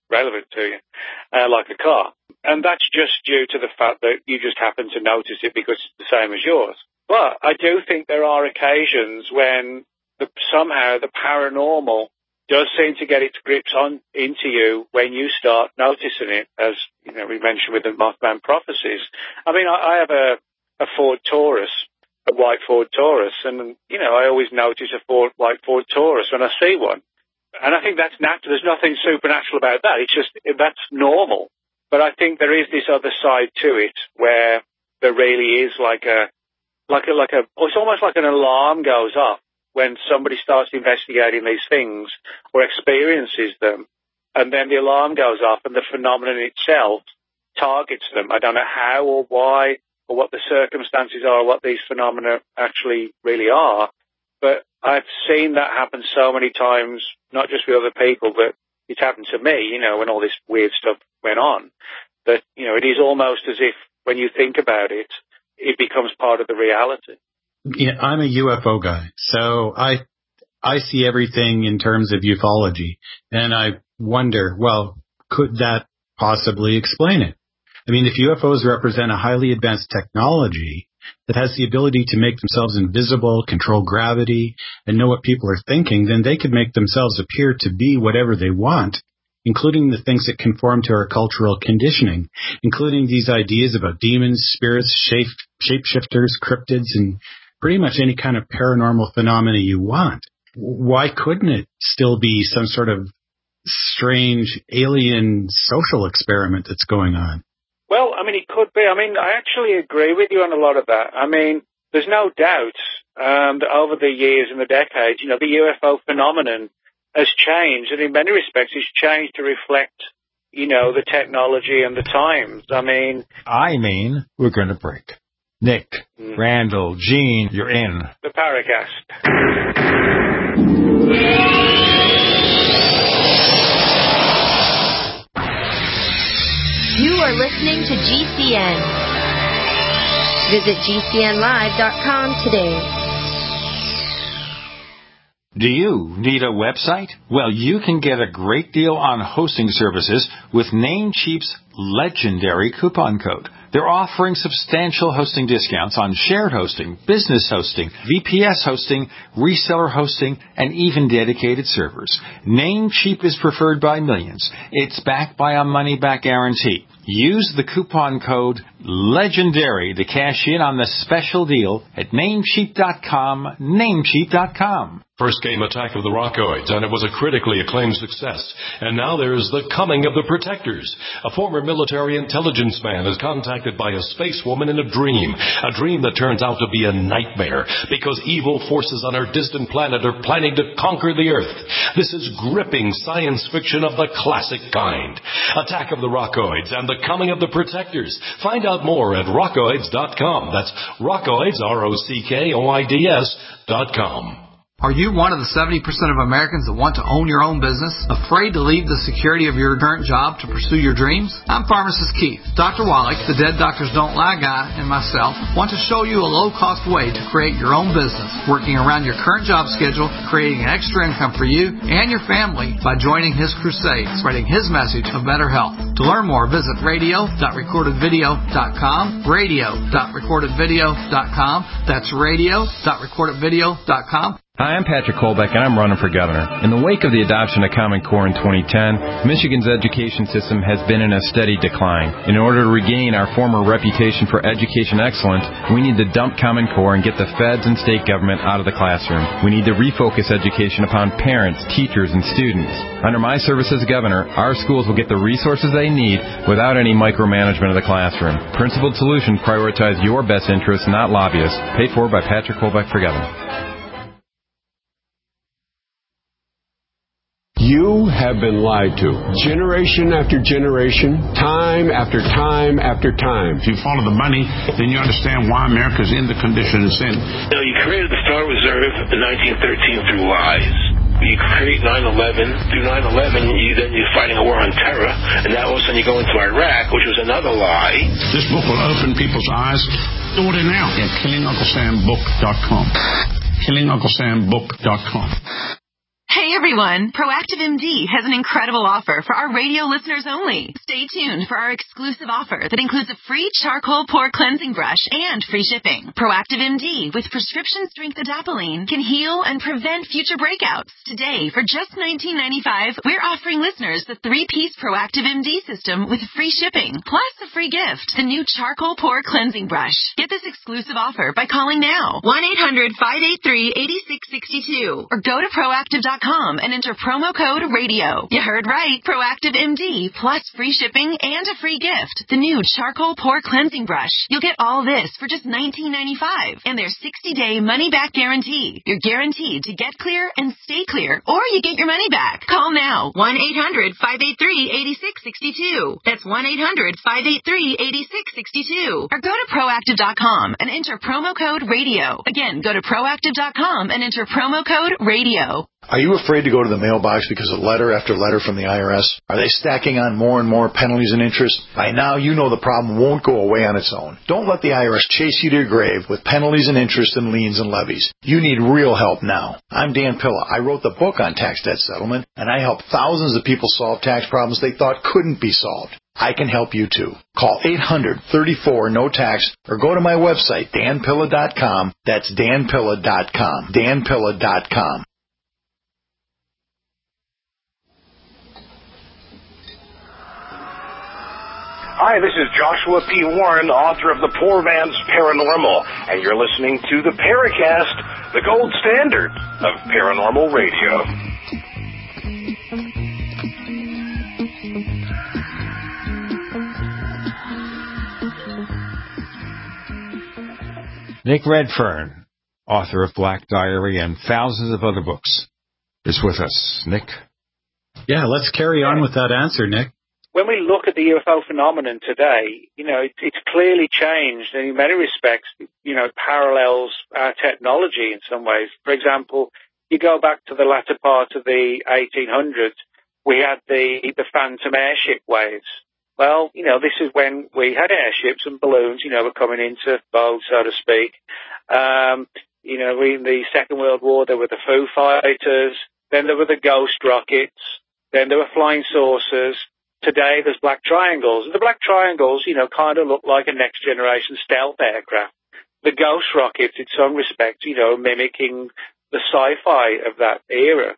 relevant to you, uh, like a car. And that's just due to the fact that you just happen to notice it because it's the same as yours. But I do think there are occasions when the, somehow the paranormal does seem to get its grips on into you when you start noticing it, as you know we mentioned with the Mothman prophecies. I mean, I, I have a, a Ford Taurus, a white Ford Taurus, and you know I always notice a Ford, white Ford Taurus when I see one, and I think that's natural. There's nothing supernatural about that. It's just that's normal. But I think there is this other side to it where there really is like a, like a, like a, it's almost like an alarm goes off when somebody starts investigating these things or experiences them, and then the alarm goes off and the phenomenon itself targets them. I don't know how or why or what the circumstances are, what these phenomena actually really are, but I've seen that happen so many times, not just with other people, but it's happened to me, you know, when all this weird stuff went on, that, you know, it is almost as if when you think about it, it becomes part of the reality. Yeah, I'm a U F O guy, so I I see everything in terms of ufology, and I wonder, well, could that possibly explain it? I mean, if U F Os represent a highly advanced technology that has the ability to make themselves invisible, control gravity, and know what people are thinking, then they could make themselves appear to be whatever they want, including the things that conform to our cultural conditioning, including these ideas about demons, spirits, shape shapeshifters, cryptids, and pretty much any kind of paranormal phenomena you want. Why couldn't it still be some sort of strange alien social experiment that's going on? Well, I mean, it could be. I mean, I actually agree with you on a lot of that. I mean, there's no doubt um, that over the years and the decades, you know, the U F O phenomenon has changed, and in many respects it's changed to reflect, you know, the technology and the times. I mean... I mean, we're going to break. Nick, mm. Randall, Gene, you're in. The Paracast. You are listening to G C N. Visit G C N live dot com today. Do you need a website? Well, you can get a great deal on hosting services with Namecheap's legendary coupon code. They're offering substantial hosting discounts on shared hosting, business hosting, V P S hosting, reseller hosting, and even dedicated servers. Namecheap is preferred by millions. It's backed by a money-back guarantee. Use the coupon code LEGENDARY to cash in on the special deal at Namecheap dot com, Namecheap dot com. First came Attack of the Rockoids, and it was a critically acclaimed success. And now there's The Coming of the Protectors. A former military intelligence man is contacted by a space woman in a dream, a dream that turns out to be a nightmare because evil forces on our distant planet are planning to conquer the Earth. This is gripping science fiction of the classic kind. Attack of the Rockoids and The Coming of the Protectors. Find out more at rockoids dot com. That's Rockoids, R O C K O I D S dot com. Are you one of the seventy percent of Americans that want to own your own business? Afraid to leave the security of your current job to pursue your dreams? I'm Pharmacist Keith. Doctor Wallach, the Dead Doctors Don't Lie guy, and myself want to show you a low-cost way to create your own business, working around your current job schedule, creating an extra income for you and your family by joining his crusade, spreading his message of better health. To learn more, visit radio dot recorded video dot com, radio dot recorded video dot com. That's radio dot recorded video dot com. Hi, I'm Patrick Kolbeck, and I'm running for governor. In the wake of the adoption of Common Core in twenty ten, Michigan's education system has been in a steady decline. In order to regain our former reputation for education excellence, we need to dump Common Core and get the feds and state government out of the classroom. We need to refocus education upon parents, teachers, and students. Under my service as governor, our schools will get the resources they need without any micromanagement of the classroom. Principled Solutions prioritize your best interests, not lobbyists. Paid for by Patrick Kolbeck for governor. You have been lied to. Generation after generation, time after time after time. If you follow the money, then you understand why America's in the condition it's in. You know, you created the Federal Reserve in nineteen thirteen through lies. You create nine eleven. Through nine eleven, you, then you're fighting a war on terror. And now all of a sudden you go into Iraq, which was another lie. This book will open people's eyes. Order now at killing uncle sam book dot com. killing uncle sam book dot com. Hey, everyone. Proactive M D has an incredible offer for our radio listeners only. Stay tuned for our exclusive offer that includes a free charcoal pore cleansing brush and free shipping. Proactive M D with prescription strength adapalene can heal and prevent future breakouts. Today, for just nineteen ninety-five dollars, we're offering listeners the three-piece Proactive M D system with free shipping, plus a free gift, the new charcoal pore cleansing brush. Get this exclusive offer by calling now, one eight hundred, five eight three, eight six six two, or go to proactive dot com and enter promo code radio. You heard right. Proactive M D plus free shipping and a free gift. The new charcoal pore cleansing brush. You'll get all this for just nineteen ninety-five dollars and their sixty-day money-back guarantee. You're guaranteed to get clear and stay clear, or you get your money back. Call now. one eight hundred, five eight three, eight six six two. That's one eight hundred, five eight three, eight six six two. Or go to proactive dot com and enter promo code radio. Again, go to proactive dot com and enter promo code radio. Are you afraid to go to the mailbox because of letter after letter from the I R S? Are they stacking on more and more penalties and interest? By now, you know the problem won't go away on its own. Don't let the I R S chase you to your grave with penalties and interest and liens and levies. You need real help now. I'm Dan Pilla. I wrote the book on tax debt settlement, and I help thousands of people solve tax problems they thought couldn't be solved. I can help you too. Call eight hundred, thirty-four, no tax or go to my website, dan pilla dot com. That's dan pilla dot com. dan pilla dot com. Hi, this is Joshua P. Warren, author of The Poor Man's Paranormal, and you're listening to the Paracast, the gold standard of paranormal radio. Nick Redfern, author of Black Diary and thousands of other books, is with us. Nick? Yeah, let's carry on with that answer, Nick. When we look at the U F O phenomenon today, you know, it, it's clearly changed, and in many respects, you know, it parallels our technology in some ways. For example, you go back to the latter part of the eighteen hundreds, we had the, the phantom airship waves. Well, you know, this is when we had airships and balloons, you know, were coming into vogue, so to speak. Um, you know, we, in the Second World War, there were the Foo Fighters, then there were the ghost rockets, then there were flying saucers. Today, there's black triangles. And the black triangles, you know, kind of look like a next-generation stealth aircraft. The ghost rockets, in some respects, you know, mimicking the sci-fi of that era.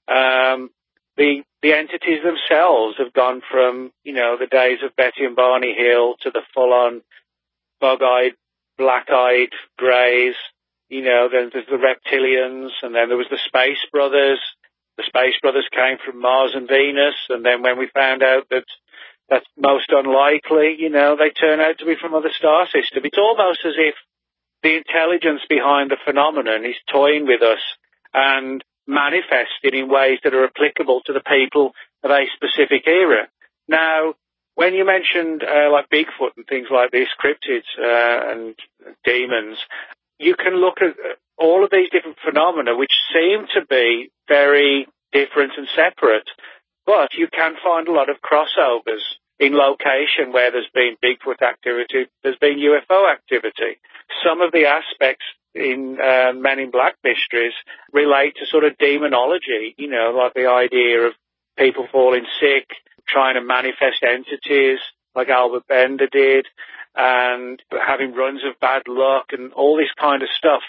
Um, the the entities themselves have gone from, you know, the days of Betty and Barney Hill to the full-on bug-eyed, black-eyed greys. You know, then there's the reptilians, and then there was the Space Brothers. The Space Brothers came from Mars and Venus, and then when we found out that that's most unlikely, you know, they turn out to be from other star systems. It's almost as if the intelligence behind the phenomenon is toying with us and manifesting in ways that are applicable to the people of a specific era. Now, when you mentioned uh, like Bigfoot and things like this, cryptids uh, and demons, you can look at all of these different phenomena which seem to be very different and separate, but you can find a lot of crossovers in location where there's been Bigfoot activity, there's been U F O activity. Some of the aspects in uh, Men in Black mysteries relate to sort of demonology, you know, like the idea of people falling sick, trying to manifest entities like Albert Bender did, and having runs of bad luck and all this kind of stuff.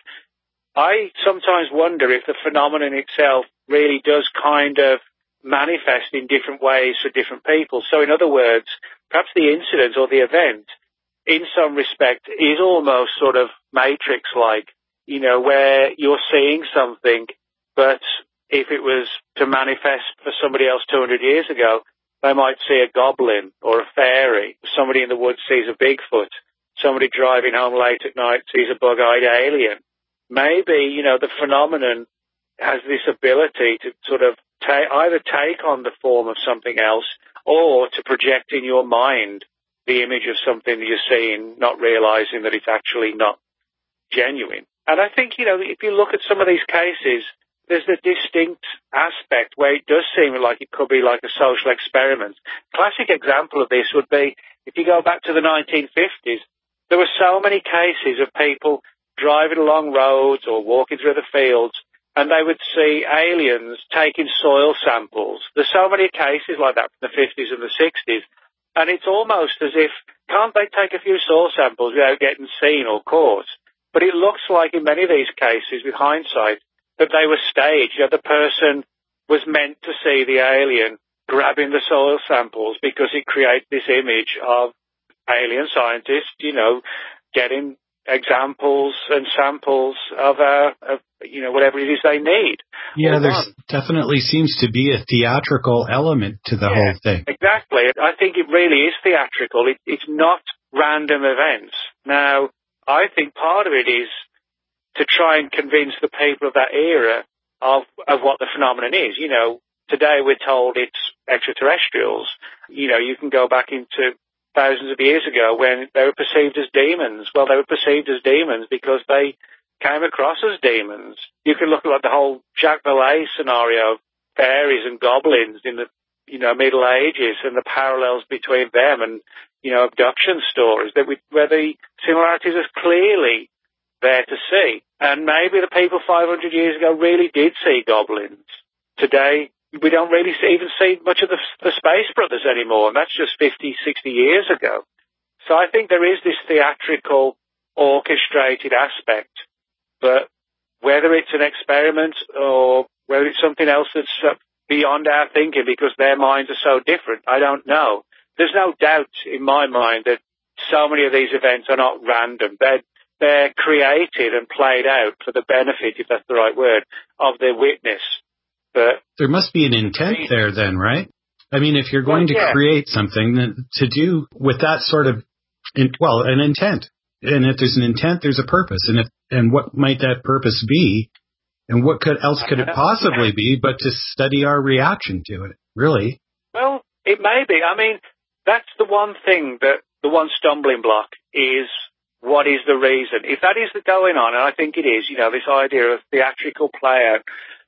I sometimes wonder if the phenomenon itself really does kind of manifest in different ways for different people. So in other words, perhaps the incident or the event in some respect is almost sort of Matrix-like, you know, where you're seeing something, but if it was to manifest for somebody else two hundred years ago, they might see a goblin or a fairy. Somebody in the woods sees a Bigfoot. Somebody driving home late at night sees a bug-eyed alien. Maybe, you know, the phenomenon has this ability to sort of ta- either take on the form of something else or to project in your mind the image of something that you're seeing, not realizing that it's actually not genuine. And I think, you know, if you look at some of these cases, there's a distinct aspect where it does seem like it could be like a social experiment. Classic example of this would be if you go back to the nineteen fifties, there were so many cases of people driving along roads or walking through the fields and they would see aliens taking soil samples. There's so many cases like that from the fifties and the sixties, and it's almost as if, can't they take a few soil samples without getting seen or caught? But it looks like in many of these cases, with hindsight, that they were staged. You know, the person was meant to see the alien grabbing the soil samples because it creates this image of alien scientists, you know, getting examples and samples of, uh, of, you know, whatever it is they need. Yeah, there definitely seems to be a theatrical element to the yeah, whole thing. Exactly. I think it really is theatrical. It, it's not random events. Now, I think part of it is to try and convince the people of that era of, of what the phenomenon is. You know, today we're told it's extraterrestrials. You know, you can go back into thousands of years ago when they were perceived as demons. Well, they were perceived as demons because they came across as demons. You can look at like the whole Jacques Vallée scenario, fairies and goblins in the, you know, Middle Ages, and the parallels between them and, you know, abduction stories, that we, where the similarities are clearly there to see. And maybe the people five hundred years ago really did see goblins. Today, we don't really see, even see much of the, the Space Brothers anymore, and that's just fifty, sixty years ago. So I think there is this theatrical, orchestrated aspect, but whether it's an experiment or whether it's something else that's uh, beyond our thinking because their minds are so different, I don't know. There's no doubt in my mind that so many of these events are not random. They're, they're created and played out for the benefit, if that's the right word, of their witness. But there must be an intent there then, right? I mean, if you're going well, yeah. to create something then to do with that sort of, in, well, an intent. And if there's an intent, there's a purpose. And if, and what might that purpose be? And what could else could it possibly be but to study our reaction to it, really? Well, it may be. I mean, that's the one thing that, the one stumbling block is, what is the reason? If that is the going on, and I think it is, you know, this idea of theatrical play out,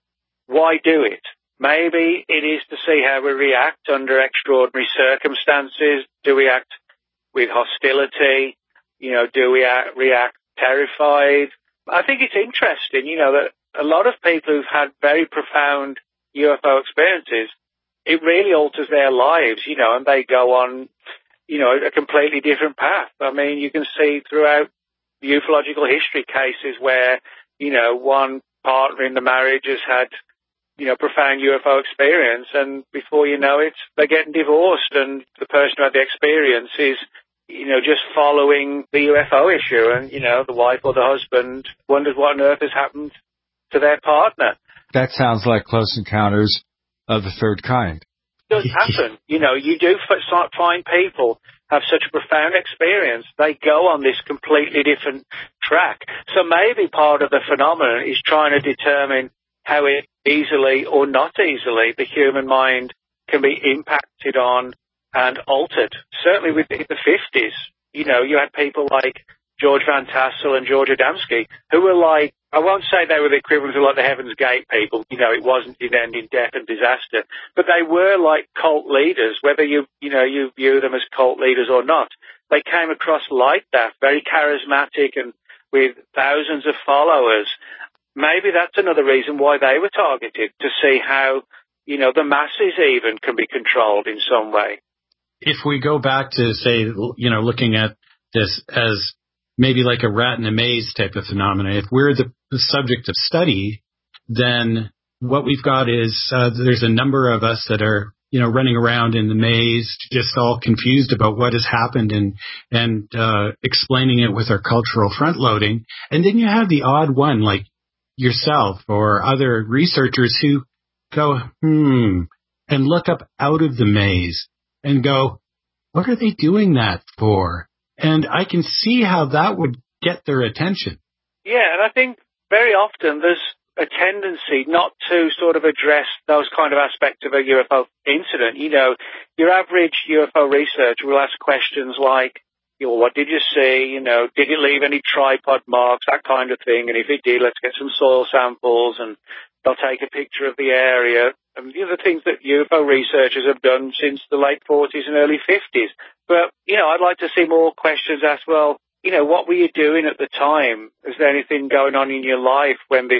why do it? Maybe it is to see how we react under extraordinary circumstances. Do we act with hostility? You know, do we act, react terrified? I think it's interesting, you know, that a lot of people who've had very profound U F O experiences, it really alters their lives, you know, and they go on, you know, a completely different path. I mean, you can see throughout ufological history cases where, you know, one partner in the marriage has had, you know, profound U F O experience, and before you know it, they're getting divorced, and the person who had the experience is, you know, just following the U F O issue, and, you know, the wife or the husband wonders what on earth has happened to their partner. That sounds like Close Encounters of the Third Kind. It does happen. You know, you do f- find people have such a profound experience, they go on this completely different track. So maybe part of the phenomenon is trying to determine how it easily or not easily the human mind can be impacted on and altered. Certainly with the fifties, you know, you had people like George Van Tassel and George Adamski who were like, I won't say they were the equivalent of like the Heaven's Gate people, you know, it wasn't an end in death and disaster, but they were like cult leaders, whether you, you know, you view them as cult leaders or not. They came across like that, very charismatic and with thousands of followers. Maybe that's another reason why they were targeted, to see how, you know, the masses even can be controlled in some way. If we go back to, say, you know, looking at this as maybe like a rat in a maze type of phenomena, if we're the, the subject of study, then what we've got is uh, there's a number of us that are, you know, running around in the maze, just all confused about what has happened and and uh, explaining it with our cultural front loading. And then you have the odd one like yourself or other researchers who go, hmm, and look up out of the maze and go, what are they doing that for? And I can see how that would get their attention. Yeah, and I think very often there's a tendency not to sort of address those kind of aspects of a U F O incident. You know, your average U F O researcher will ask questions like, you know, what did you see? You know, did it leave any tripod marks? That kind of thing. And if it did, let's get some soil samples, and they'll take a picture of the area. And these are things that U F O researchers have done since the late forties and early fifties. But, you know, I'd like to see more questions asked, well, you know, what were you doing at the time? Is there anything going on in your life when this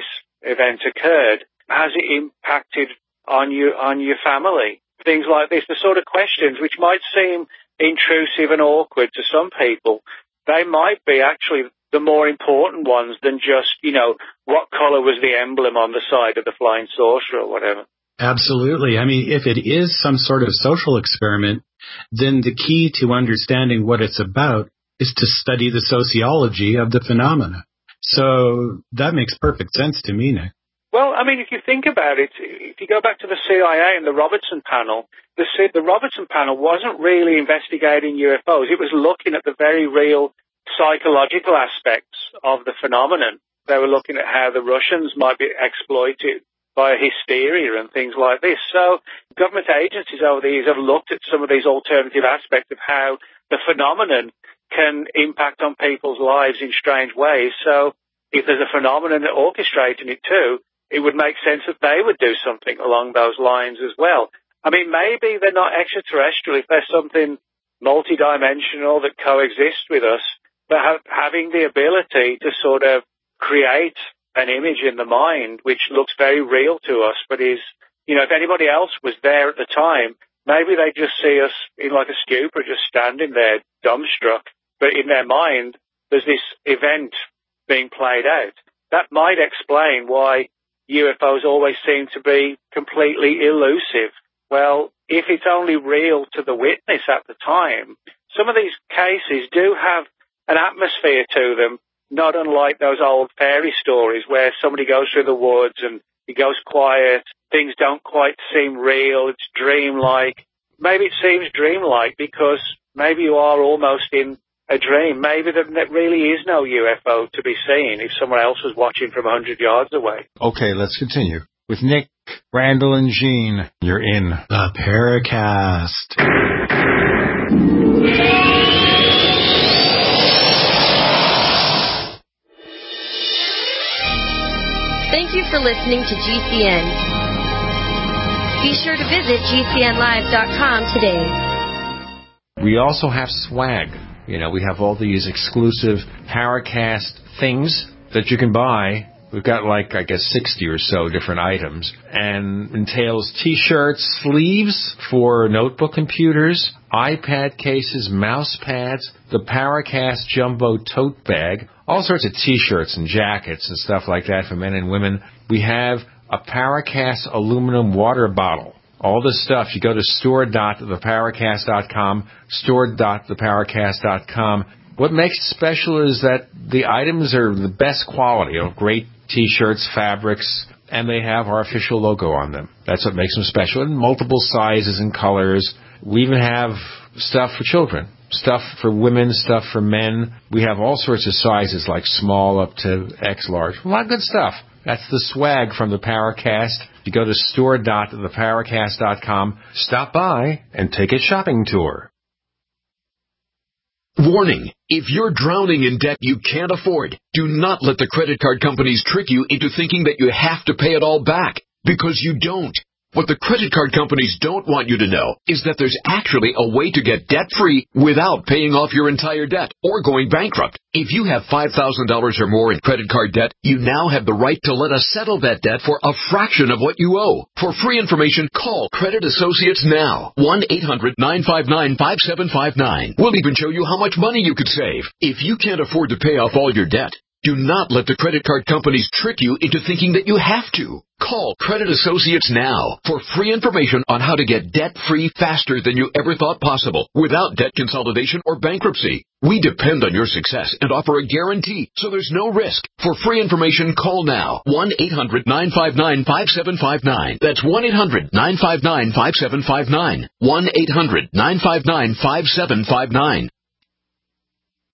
event occurred, has it impacted on you, on your family? Things like this, the sort of questions which might seem intrusive and awkward to some people, they might be actually the more important ones than just, you know, what color was the emblem on the side of the flying saucer or whatever. Absolutely. I mean, if it is some sort of social experiment, then the key to understanding what it's about is to study the sociology of the phenomena. So that makes perfect sense to me, Nick. Well, I mean, if you think about it, if you go back to the C I A and the Robertson panel, the, C- the Robertson panel wasn't really investigating U F Os. It was looking at the very real psychological aspects of the phenomenon. They were looking at how the Russians might be exploited by hysteria and things like this. So government agencies over the years have looked at some of these alternative aspects of how the phenomenon can impact on people's lives in strange ways. So if there's a phenomenon orchestrating it too, it would make sense that they would do something along those lines as well. I mean, maybe they're not extraterrestrial if they're something multidimensional that coexists with us, but have, having the ability to sort of create an image in the mind which looks very real to us, but is, you know, if anybody else was there at the time, maybe they just see us in like a stupor, just standing there, dumbstruck, but in their mind, there's this event being played out. That might explain why U F Os always seem to be completely elusive. Well, if it's only real to the witness at the time, some of these cases do have an atmosphere to them, not unlike those old fairy stories where somebody goes through the woods and it goes quiet, things don't quite seem real, it's dreamlike. Maybe it seems dreamlike because maybe you are almost in a dream. Maybe there really is no U F O to be seen if someone else was watching from one hundred yards away. Okay, let's continue. With Nick, Randall, and Gene, you're in the Paracast. Thank you for listening to G C N. Be sure to visit G C N live dot com today. We also have swag. You know, we have all these exclusive Paracast things that you can buy. We've got like, I guess, sixty or so different items, and entails T-shirts, sleeves for notebook computers, iPad cases, mouse pads, the Paracast Jumbo Tote Bag, all sorts of T-shirts and jackets and stuff like that for men and women. We have a Paracast aluminum water bottle. All this stuff, you go to store dot the paracast dot com, store dot the paracast dot com. What makes it special is that the items are the best quality, you know, great T-shirts, fabrics, and they have our official logo on them. That's what makes them special, in multiple sizes and colors. We even have stuff for children, stuff for women, stuff for men. We have all sorts of sizes, like small up to X large. A lot of good stuff. That's the swag from the Paracast. You go to store dot the paracast dot com, stop by, and take a shopping tour. Warning, if you're drowning in debt you can't afford, do not let the credit card companies trick you into thinking that you have to pay it all back, because you don't. What the credit card companies don't want you to know is that there's actually a way to get debt-free without paying off your entire debt or going bankrupt. If you have five thousand dollars or more in credit card debt, you now have the right to let us settle that debt for a fraction of what you owe. For free information, call Credit Associates now. one eight hundred nine five nine five seven five nine. We'll even show you how much money you could save. If you can't afford to pay off all your debt, do not let the credit card companies trick you into thinking that you have to. Call Credit Associates now for free information on how to get debt-free faster than you ever thought possible without debt consolidation or bankruptcy. We depend on your success and offer a guarantee, so there's no risk. For free information, call now. one eight hundred nine five nine five seven five nine. That's one eight hundred nine five nine five seven five nine. one eight hundred nine five nine five seven five nine.